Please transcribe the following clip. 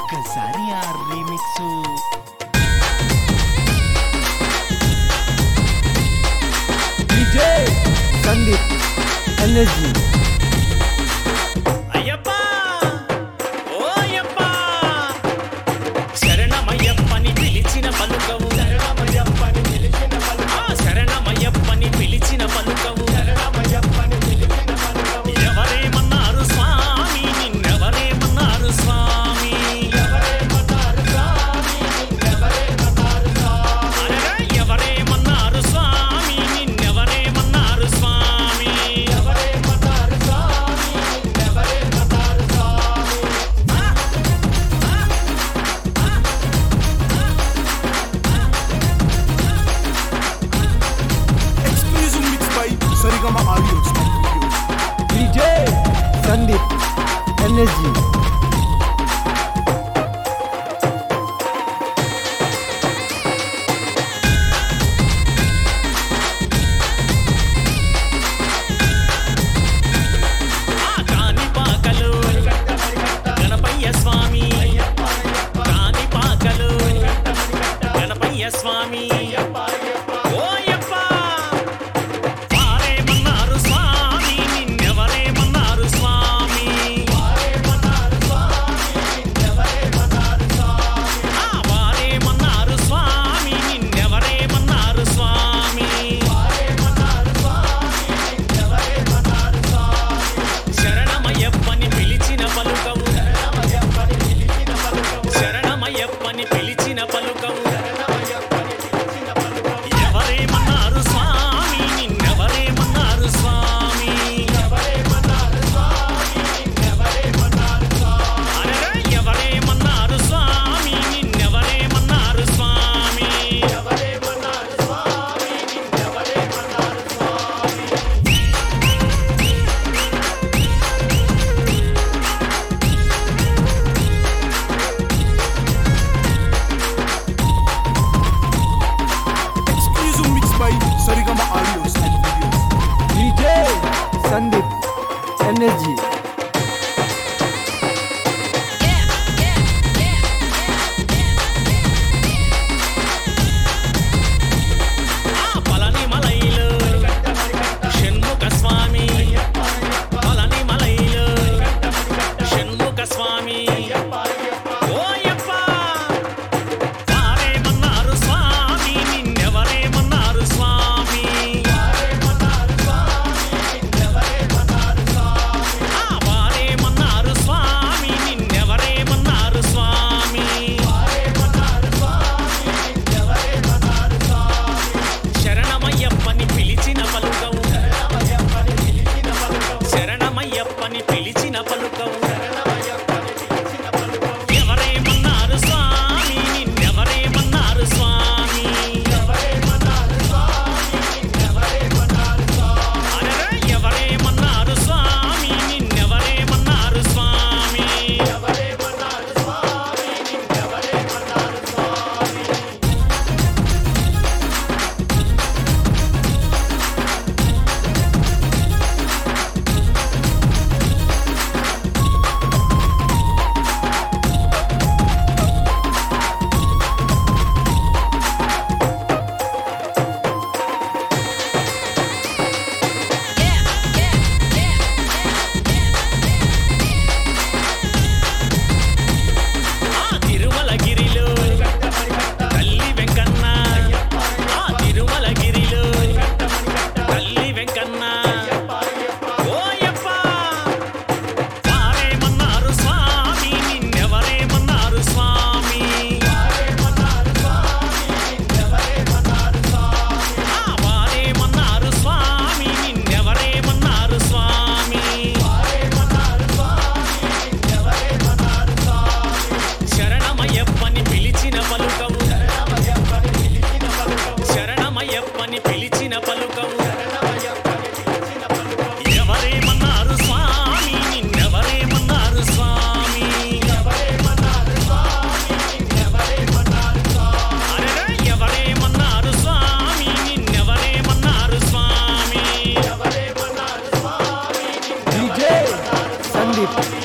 ఒక్కసారి ఆ remix DJ Sandeep energy Ayyappa ఓ అయ్యప్పా శరణమయ్యప్పని పిలిచిన పలుకవు శరణమయ్యప్పని పిలిచిన పలుకవు శరణమయ్యప్పని పిలిచిన పలుకవు శరణమయ్యప్పని పిలిచిన పలుకవు ఎవరేమన్నారు స్వామి నిన్నెవరేమన్నారు స్వామి ఎవరేమన్నారు స్వామి నిన్నెవరేమన్నారు స్వామి అరే ఎవరేమన్నారు స్వామి నిన్నెవరేమన్నారు స్వామి ఎవరేమన్నారు స్వామి నిన్నెవరేమన్నారు స్వామి Exclusive mix by Sarigama Audios and Videos. DJ Sandeep energy కాణిపాకలు గణపయ్య స్వామి కాణిపాకలు గణపయ్య స్వామి ఓయప్ప వారేమన్నారు స్వామి నిన్నెవరేమన్నారు స్వామి వారేమన్నారు స్వామి నిన్నెవరేమన్నారు స్వామి శరణమయ్యప్పని పిలిచిన పలుకవు శరణమయ్యప్పని పిలిచిన పలుకవు ఎవరేమన్నారు స్వామి నిన్నెవరేమన్నారు స్వామి అరెరే ఎవరేమన్నారు స్వామి నిన్నెవరేమన్నారు స్వామి Exclusive mix by Sarigama Audios and Videos. DJ Sandeep energy Palani మలైలో షణ్ముఖ స్వామి పళని మలైలో షణ్ముఖ స్వామి ఓయప్ప వారేమన్నారు స్వామి నిన్నెవరేమన్నారు స్వామి వారేమన్నారు స్వామి నిన్నెవరేమన్నారు స్వామి శరణమయ్యప్పని పిలిచిన పలుకవు శరణమయ్యప్పని పిలిచిన పలుకవు ఎవరేమన్నారు స్వామి నిన్నెవరేమన్నారు స్వామి అరెరే ఎవరేమన్నారు స్వామి నిన్నెవరేమన్నారు స్వామి తిరుమలగిరిలో తల్లి వెంకన్న తిరుమలగిరిలో తల్లి వెంకన్న ఓయప్ప వారేమన్నారు స్వామి నిన్నెవరేమన్నారు స్వామి వారేమన్నారు స్వామి నిన్నెవరేమన్నారు స్వామి శరణమయ్యప్పని పిలిచిన పలుకవు శరణమయ్యప్పని పిలిచిన పలుకవు ఎవరేమన్నారు స్వామి నిన్నెవరేమన్నారు స్వామి అరెరే ఎవరేమన్నారు స్వామి నిన్నెవరేమన్నారు స్వామి డీజే సందీప్